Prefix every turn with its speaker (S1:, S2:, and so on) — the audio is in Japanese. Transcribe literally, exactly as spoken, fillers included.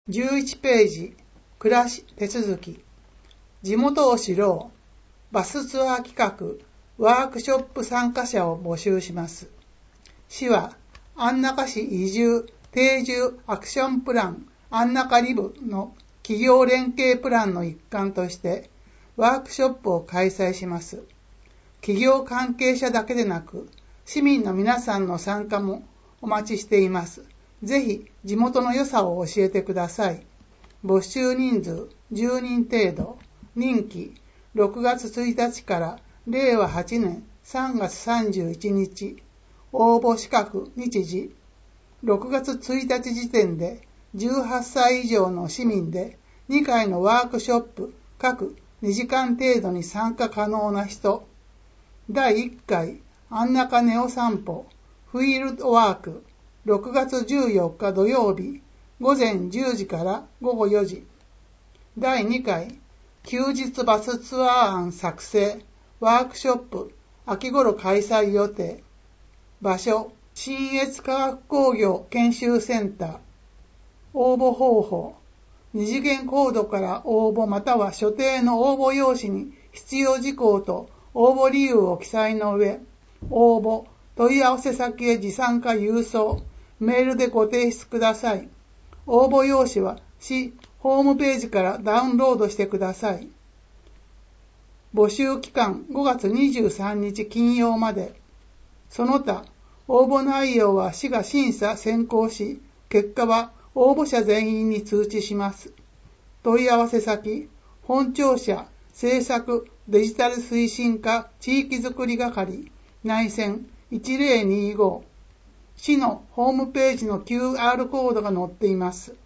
S1: じゅういちページ、暮らし手続き。地元を知ろう。バスツアー企画、ワークショップ参加者を募集します。市は、安中市移住定住アクションプラン安中リブの企業連携プランの一環として、ワークショップを開催します。企業関係者だけでなく、市民の皆さんの参加もお待ちしています。ぜひ地元の良さを教えてください。募集人数じゅうにん程度。任期ろくがつついたちかられいわはちねんさんがつさんじゅういちにち。応募資格日時ろくがつついたち時点でじゅうはっさい以上の市民でにかいのワークショップ各にじかん程度に参加可能な人。だいいっかい安中ネオ散歩フィールドワークろくがつじゅうよっか土曜日ごぜんじゅうじからごごよじ。だいにかい休日バスツアー案作成ワークショップ秋頃開催予定。場所信越科学工業研修センター。応募方法二次元コードから応募または所定の応募用紙に必要事項と応募理由を記載の上、応募問い合わせ先へ持参か郵送メールでご提出ください。応募用紙は市ホームページからダウンロードしてください。募集期間ごがつにじゅうさんにち金曜まで。その他、応募内容は市が審査選考し、結果は応募者全員に通知します。問い合わせ先、本庁舎政策デジタル推進課地域づくり係内線いちぜろにご。市のホームページの キューアール コードが載っています。